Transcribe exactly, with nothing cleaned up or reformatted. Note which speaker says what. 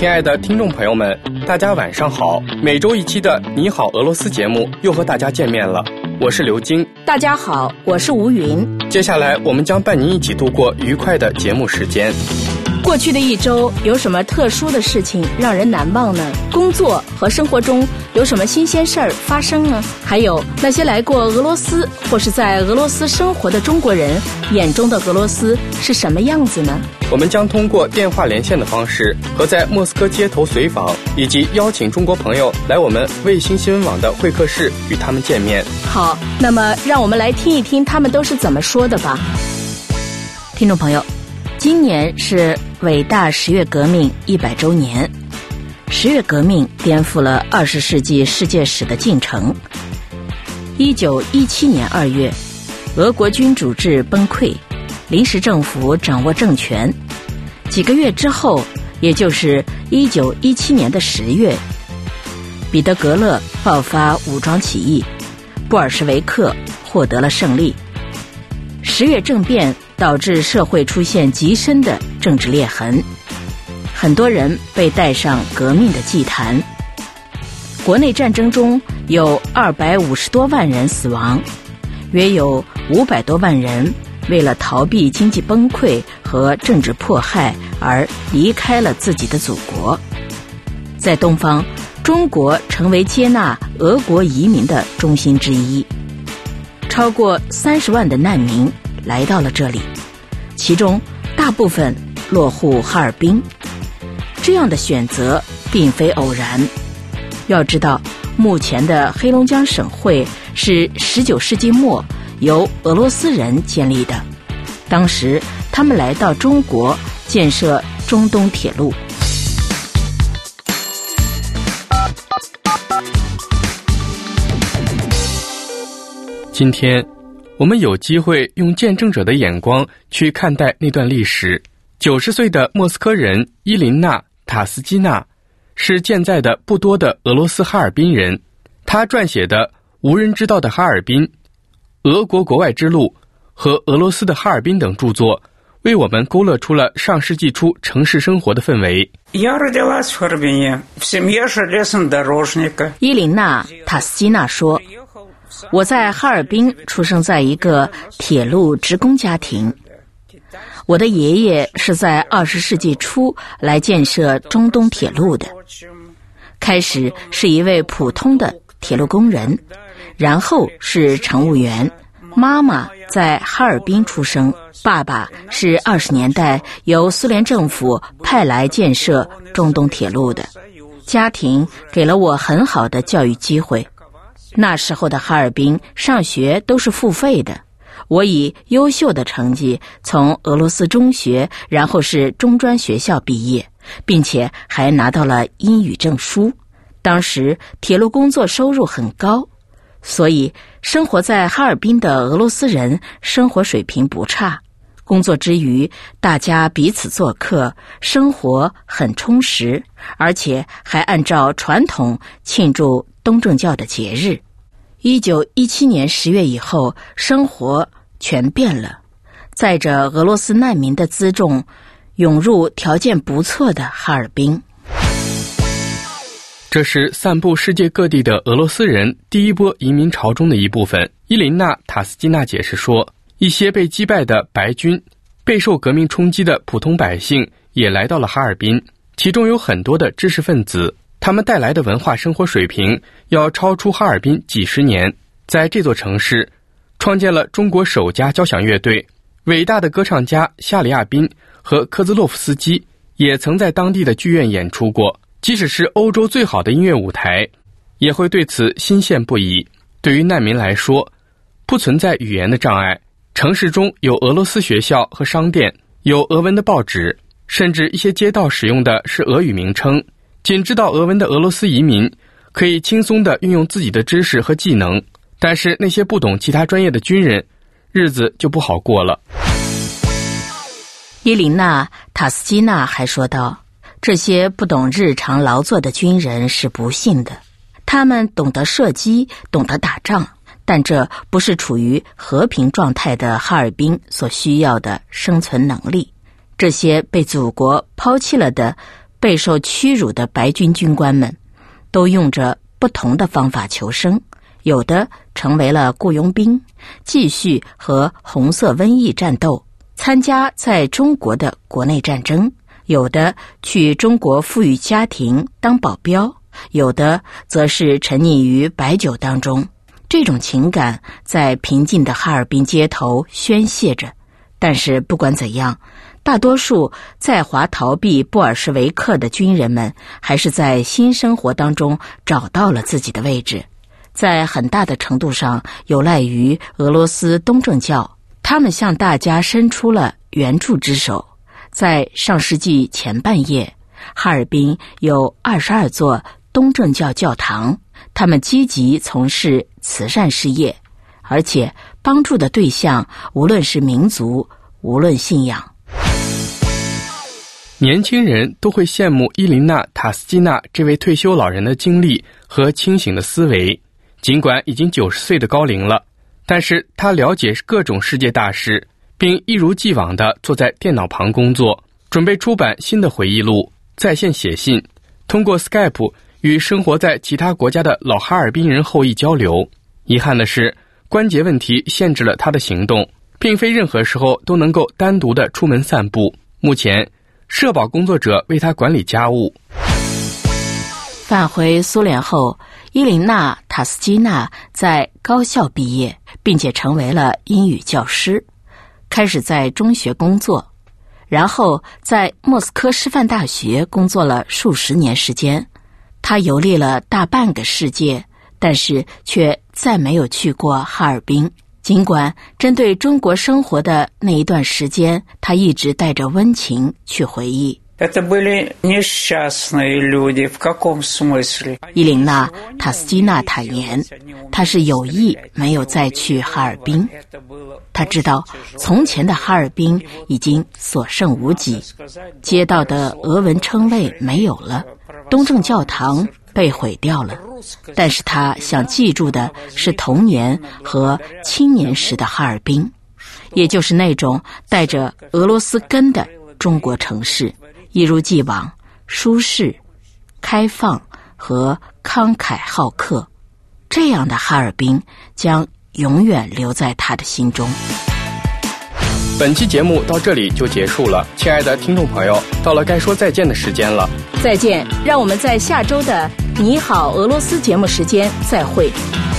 Speaker 1: 亲爱的听众朋友们，大家晚上好。每周一期的你好俄罗斯节目又和大家见面了，我是刘晶。
Speaker 2: 大家好，我是吴云。
Speaker 1: 接下来我们将伴您一起度过愉快的节目时间。
Speaker 2: 过去的一周有什么特殊的事情让人难忘呢？工作和生活中有什么新鲜事儿发生呢？还有那些来过俄罗斯或是在俄罗斯生活的中国人眼中的俄罗斯是什么样子呢？
Speaker 1: 我们将通过电话连线的方式和在莫斯科街头随访，以及邀请中国朋友来我们卫星新闻网的会客室与他们见面。
Speaker 2: 好，那么让我们来听一听他们都是怎么说的吧。听众朋友，今年是伟大十月革命一百周年。十月革命颠覆了二十世纪世界史的进程。一九一七年二月，俄国君主制崩溃，临时政府掌握政权。几个月之后，也就是一九一七年的十月，彼得格勒爆发武装起义，布尔什维克获得了胜利。十月政变导致社会出现极深的政治裂痕，很多人被带上革命的祭坛。国内战争中有二百五十多万人死亡，约有五百多万人为了逃避经济崩溃和政治迫害而离开了自己的祖国。在东方，中国成为接纳俄国移民的中心之一，超过三十万的难民来到了这里，其中大部分落户哈尔滨。这样的选择并非偶然。要知道，目前的黑龙江省会是十九世纪末由俄罗斯人建立的，当时他们来到中国建设中东铁路。
Speaker 1: 今天我们有机会用见证者的眼光去看待那段历史。九十岁的莫斯科人伊琳娜·塔斯基娜是健在的不多的俄罗斯哈尔滨人。她撰写的《无人知道的哈尔滨》、《俄国国外之路》和《俄罗斯的哈尔滨》等著作，为我们勾勒出了上世纪初城市生活的氛围。
Speaker 2: 伊琳娜·塔斯基娜说，我在哈尔滨出生在一个铁路职工家庭。我的爷爷是在二十世纪初来建设中东铁路的，开始是一位普通的铁路工人，然后是乘务员。妈妈在哈尔滨出生，爸爸是二十年代由苏联政府派来建设中东铁路的。家庭给了我很好的教育机会。那时候的哈尔滨上学都是付费的，我以优秀的成绩从俄罗斯中学，然后是中专学校毕业，并且还拿到了英语证书。当时铁路工作收入很高，所以生活在哈尔滨的俄罗斯人生活水平不差。工作之余，大家彼此做客，生活很充实，而且还按照传统庆祝东正教的节日。一九一七年十月以后，生活全变了。载着俄罗斯难民的辎重涌入条件不错的哈尔滨。
Speaker 1: 这是散布世界各地的俄罗斯人第一波移民潮中的一部分。伊琳娜·塔斯基娜解释说，一些被击败的白军、备受革命冲击的普通百姓也来到了哈尔滨，其中有很多的知识分子，他们带来的文化生活水平要超出哈尔滨几十年。在这座城市创建了中国首家交响乐队，伟大的歌唱家夏里亚宾和科兹洛夫斯基也曾在当地的剧院演出过。即使是欧洲最好的音乐舞台，也会对此欣羡不已。对于难民来说，不存在语言的障碍，城市中有俄罗斯学校和商店，有俄文的报纸，甚至一些街道使用的是俄语名称。仅知道俄文的俄罗斯移民可以轻松地运用自己的知识和技能，但是那些不懂其他专业的军人，日子就不好过了。
Speaker 2: 伊琳娜·塔斯基娜还说道，这些不懂日常劳作的军人是不幸的，他们懂得射击，懂得打仗，但这不是处于和平状态的哈尔滨所需要的生存能力。这些被祖国抛弃了的备受屈辱的白军军官们，都用着不同的方法求生，有的成为了雇佣兵，继续和红色瘟疫战斗，参加在中国的国内战争，有的去中国富裕家庭当保镖，有的则是沉溺于白酒当中。这种情感在平静的哈尔滨街头宣泄着，但是不管怎样，大多数在华逃避布尔什维克的军人们，还是在新生活当中找到了自己的位置，在很大的程度上有赖于俄罗斯东正教，他们向大家伸出了援助之手。在上世纪前半叶，哈尔滨有二十二座东正教教堂，他们积极从事慈善事业，而且帮助的对象无论是民族，无论信仰。
Speaker 1: 年轻人都会羡慕伊琳娜·塔斯基娜这位退休老人的经历和清醒的思维。尽管已经九十岁的高龄了，但是他了解各种世界大事，并一如既往地坐在电脑旁工作，准备出版新的回忆录，在线写信，通过 Skype 与生活在其他国家的老哈尔滨人后裔交流。遗憾的是，关节问题限制了他的行动，并非任何时候都能够单独地出门散步。目前社保工作者为他管理家务。
Speaker 2: 返回苏联后，伊琳娜·塔斯基娜在高校毕业，并且成为了英语教师，开始在中学工作，然后在莫斯科师范大学工作了数十年时间。他游历了大半个世界，但是却再没有去过哈尔滨。尽管针对中国生活的那一段时间，他一直带着温情去回忆。伊琳娜·塔斯基娜坦言，她是有意没有再去哈尔滨。她知道从前的哈尔滨已经所剩无几，街道的俄文称谓没有了，东正教堂被毁掉了，但是他想记住的是童年和青年时的哈尔滨，也就是那种带着俄罗斯根的中国城市，一如既往舒适、开放和慷慨好客。这样的哈尔滨将永远留在他的心中。
Speaker 1: 本期节目到这里就结束了，亲爱的听众朋友，到了该说再见的时间了。
Speaker 2: 再见，让我们在下周的你好俄罗斯节目时间再会。